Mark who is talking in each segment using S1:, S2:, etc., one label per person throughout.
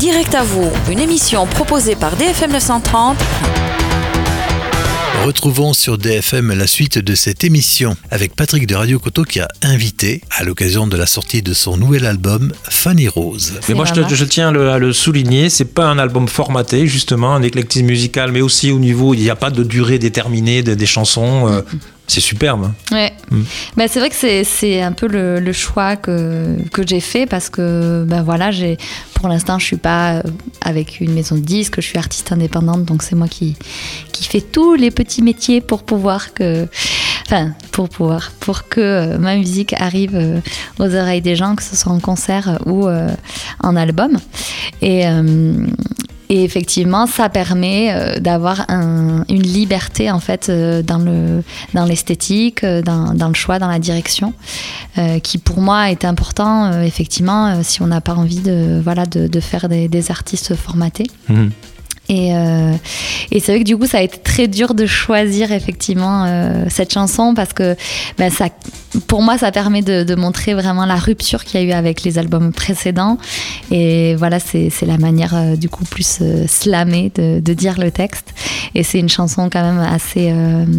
S1: Direct à vous, une émission proposée par DFM 930.
S2: Retrouvons sur DFM la suite de cette émission avec Patrick de Radio Coteau qui a invité à l'occasion de la sortie de son nouvel album Fanny Rose.
S3: Mais moi je tiens à le souligner, c'est pas un album formaté justement, un éclectisme musical, mais aussi au niveau, il n'y a pas de durée déterminée des chansons. C'est superbe.
S4: Ouais. Bah, c'est vrai que c'est un peu le choix que j'ai fait parce que voilà, pour l'instant je suis pas avec une maison de disques, je suis artiste indépendante, donc c'est moi qui fais tous les petits métiers pour que ma musique arrive aux oreilles des gens, que ce soit en concert ou en album. Et effectivement, ça permet d'avoir une liberté en fait dans l'esthétique, dans le choix, dans la direction, qui pour moi est important. Effectivement, si on n'a pas envie de faire des artistes formatés. Mmh. Et c'est vrai que du coup ça a été très dur de choisir effectivement cette chanson parce que ça, pour moi ça permet de montrer vraiment la rupture qu'il y a eu avec les albums précédents, et voilà, c'est la manière du coup plus slamée de dire le texte, et c'est une chanson quand même assez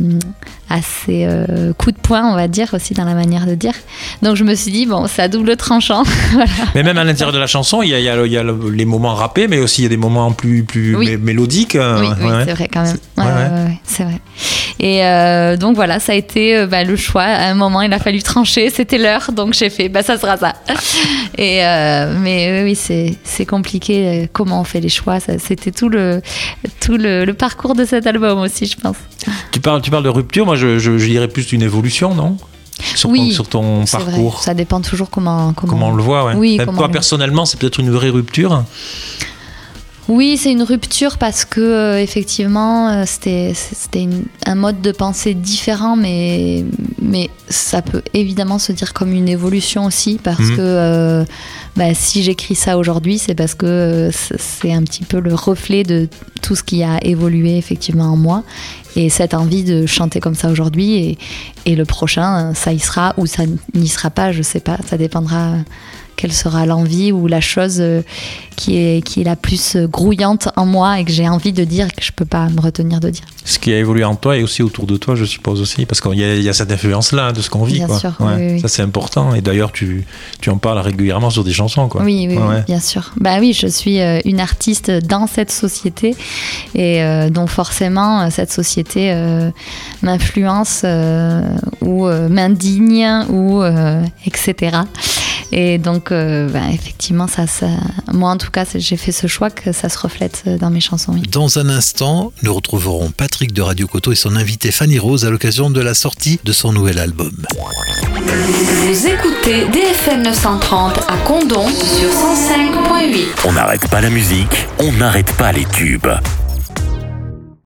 S4: coup de poing, on va dire, aussi dans la manière de dire. Donc je me suis dit, bon, c'est à double tranchant. Voilà.
S3: Mais même à l'intérieur de la chanson, il y a les moments rappés, mais aussi il y a des moments plus
S4: oui.
S3: Mélodiques.
S4: Oui, c'est vrai quand même. Ouais, c'est vrai. Et donc voilà, ça a été le choix. À un moment, il a fallu trancher, c'était l'heure, donc j'ai fait, ça sera ça. Et mais oui, c'est compliqué. Comment on fait les choix, ça, c'était tout le parcours de cet album aussi, je pense.
S3: Tu parles de rupture, moi je dirais plus une évolution, non ? Sur ton parcours.
S4: Vrai. Ça dépend toujours comment
S3: on le voit. Ouais.
S4: Oui,
S3: toi personnellement, c'est peut-être une vraie rupture.
S4: Oui, c'est une rupture parce que effectivement, c'était un mode de pensée différent, mais ça peut évidemment se dire comme une évolution aussi, parce que si j'écris ça aujourd'hui, c'est parce que c'est un petit peu le reflet de tout ce qui a évolué effectivement en moi, et cette envie de chanter comme ça aujourd'hui, et le prochain, ça y sera ou ça n'y sera pas, je sais pas, ça dépendra quelle sera l'envie ou la chose qui est la plus grouillante en moi et que j'ai envie de dire, que je peux pas me retenir de dire.
S3: Ce qui a évolué en toi et aussi autour de toi, je suppose aussi, parce qu'il y a cette influence-là de ce qu'on vit.
S4: Bien sûr, oui.
S3: Ça c'est important, et d'ailleurs tu en parles régulièrement sur des chansons. Quoi.
S4: Oui, bien sûr. Oui, je suis une artiste dans cette société, et donc forcément cette société m'influence ou m'indigne ou etc. Et donc, effectivement, ça, moi en tout cas, j'ai fait ce choix que ça se reflète dans mes chansons. Oui.
S2: Dans un instant, nous retrouverons Patrick de Radio Coteau et son invité Fanny Rose à l'occasion de la sortie de son nouvel album.
S1: Vous écoutez DFM 930 à Condom sur 105.8.
S5: On n'arrête pas la musique, on n'arrête pas les tubes.